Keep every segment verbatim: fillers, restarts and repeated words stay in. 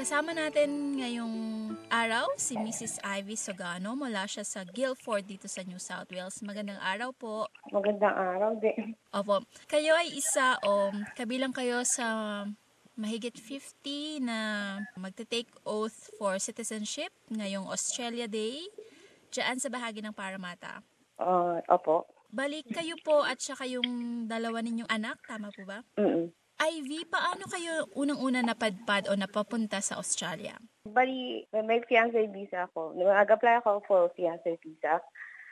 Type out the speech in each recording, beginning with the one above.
Kasama natin ngayong araw si Missus Ivy Sogano. Mula siya sa Guilford dito sa New South Wales. Magandang araw po. Magandang araw din. Opo. Kayo ay isa o kabilang kayo sa mahigit fifty na magte-take oath for citizenship ngayong Australia Day dyan sa bahagi ng Parramatta. Uh, opo. Balik kayo po at saka yung dalawa ninyong anak, tama po ba? Mm-mm. Ivy, paano kayo unang-una napadpad o napapunta sa Australia? Bali, may fiancé visa ako. Nag-apply ako for fiancé visa.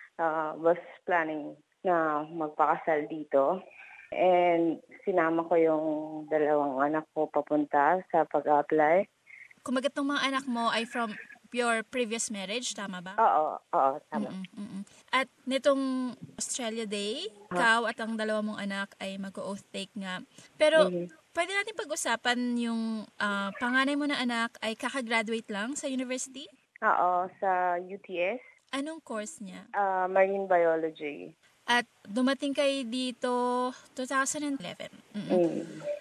Uh, was planning na magpakasal dito. And sinama ko yung dalawang anak ko papunta sa pag-apply. Kumagat ng mga anak mo ay from your previous marriage, tama ba? Oo, oo, tama. Mm-mm, mm-mm. At nitong Australia Day, ikaw at ang dalawa mong anak ay mag-oath take nga. Pero Mm-hmm. pwede natin pag-usapan yung uh, panganay mo na anak ay kakagraduate lang sa university? Oo, sa U T S. Anong course niya? Uh, marine biology. At dumating kayo dito twenty eleven. Mm.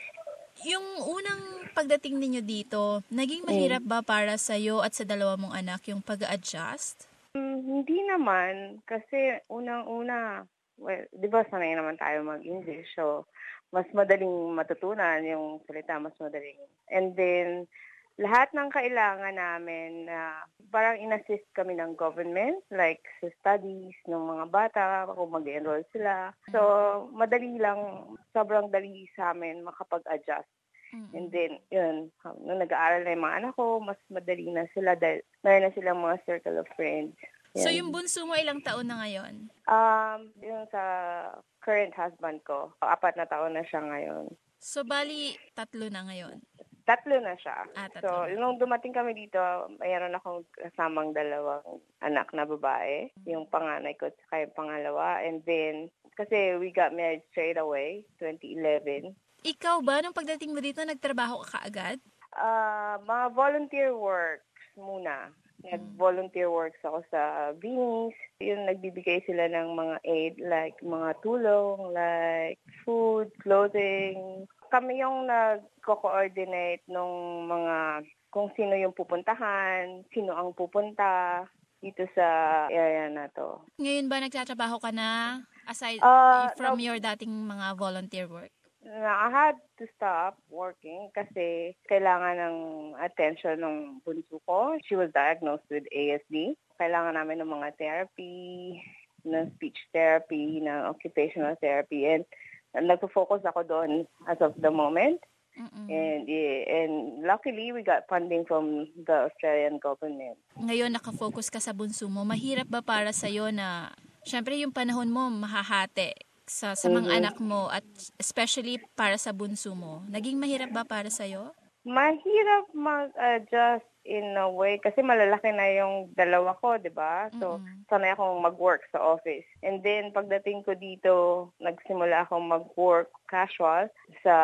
Yung unang pagdating ninyo dito, naging mahirap ba para sa'yo at sa dalawa mong anak yung pag-adjust? Mm, hindi naman. Kasi unang-una, well, di ba sanay naman tayo mag-English. So, mas madaling matutunan yung salita, mas madaling. And then, lahat ng kailangan namin na uh, parang in-assist kami ng government, like sa studies ng mga bata, kung mag-enroll sila. So, madali lang, sobrang dali sa amin makapag-adjust. Mm-hmm. And then, yun, nung nag-aaral na yung mga anak ko, mas madali na sila dahil meron na silang mga circle of friends. Yan. So, yung bunso mo ilang taon na ngayon? Um, yung sa current husband ko, apat na taon na siya ngayon. So, bali, tatlo na ngayon? Tatlo na siya. Ah, tatlo so, na. nung dumating kami dito, mayroon akong kasamang dalawang anak na babae. Mm-hmm. Yung panganay ko at yung pangalawa. And then, kasi we got married straight away, twenty eleven. Ikaw ba, nung pagdating mo dito, nagtrabaho ka kaagad? Uh, mga volunteer works muna. Nag-volunteer works ako sa Beanies. Yun, nagbibigay sila ng mga aid, like mga tulong, like food, clothing. Kami yung nagko-coordinate nung mga kung sino yung pupuntahan, sino ang pupunta dito sa area na to. Ngayon ba nagtatrabaho ka na aside uh, from no, your dating mga volunteer work? I had to stop working kasi kailangan ng attention ng bunso ko. She was diagnosed with A S D. Kailangan namin ng mga therapy, ng speech therapy, ng occupational therapy. And nagpo-focus ako doon as of the moment. Mm-mm. And and luckily, we got funding from the Australian government. Ngayon, nakafocus ka sa bunso mo. Mahirap ba para sa'yo na, syempre yung panahon mo mahahati sa, sa mga mm-hmm. anak mo at especially para sa bunso mo? Naging mahirap ba para sa'yo? Mahirap mag-adjust in a way kasi malalaki na yung dalawa ko, di ba? So, mm-hmm. sanay akong mag-work sa office. And then, pagdating ko dito, nagsimula akong mag-work casual sa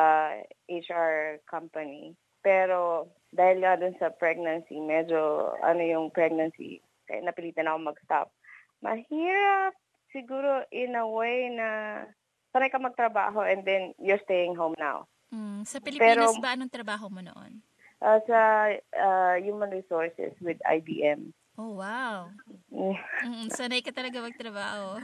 H R company. Pero, dahil nga dun sa pregnancy, medyo ano yung pregnancy, kaya napilitan ako mag-stop. Mahirap siguro in a way na sanay ka magtrabaho and then you're staying home now. Mm, sa Pilipinas Pero, ba anong trabaho mo noon? Uh, sa uh, Human Resources with I B M. Oh, wow. mm, sanay ka talaga magtrabaho.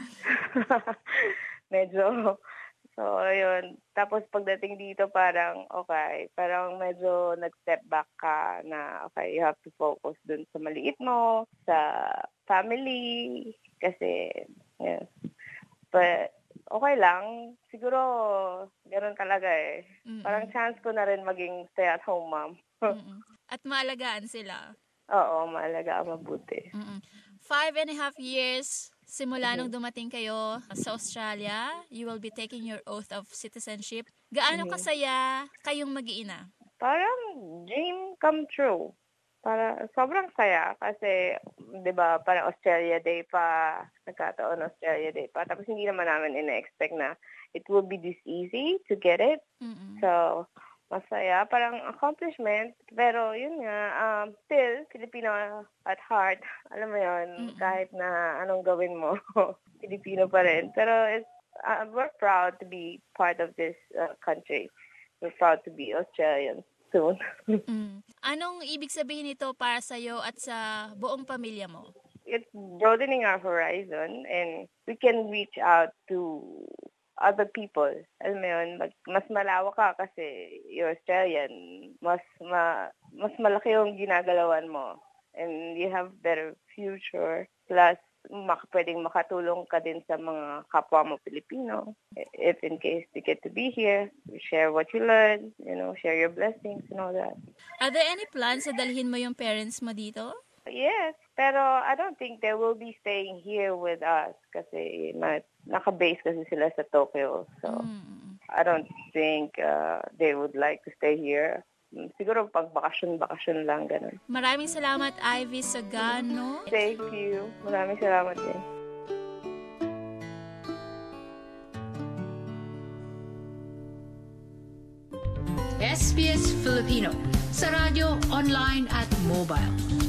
Medyo. So, ayun. Tapos pagdating dito parang, okay, parang medyo nag-step back ka na, okay, you have to focus dun sa maliit mo, sa family, kasi, yes. But, okay lang. Siguro, gano'n talaga eh. Mm-mm. Parang chance ko na rin maging stay-at-home mom. At maalagaan sila. Oo, maalagaan mabuti. Mm-mm. Five and a half years simula mm-hmm. nung dumating kayo sa Australia, you will be taking your oath of citizenship. Gaano mm-hmm. kasaya kayong mag-iina? Parang dream come true. Para sobrang saya kasi 'di ba parang Australia Day pa, nagkataon Australia Day pa. Tapos hindi naman namin ina-expect na it will be this easy to get it. Mm-mm. So masaya, parang accomplishment, pero yun nga, um, still, Filipino at heart, alam mo yun, mm-hmm. kahit na anong gawin mo, Filipino pa rin. Pero it's, uh, we're proud to be part of this uh, country. We're proud to be Australians. soon. Mm. Anong ibig sabihin nito para sa'yo at sa buong pamilya mo? It's broadening our horizon and we can reach out to other people. Alam mo yun, mag- mas malawak ka kasi you're Australian. Mas ma- mas malaki yung ginagalawan mo. And you have better future. Plus, mak- pwedeng makatulong ka din sa mga kapwa mo Pilipino. If in case you get to be here, share what you learn, you know, share your blessings and all that. Are there any plans na dalhin mo yung parents mo dito? Yes, pero I don't think they will be staying here with us kasi na, naka-base kasi sila sa Tokyo. So, Mm. I don't think uh, they would like to stay here. Siguro pag bakasyon-bakasyon lang, ganun. Maraming salamat, Ivy Sagano. Thank you. Maraming salamat din. S B S Filipino sa radyo, online at mobile.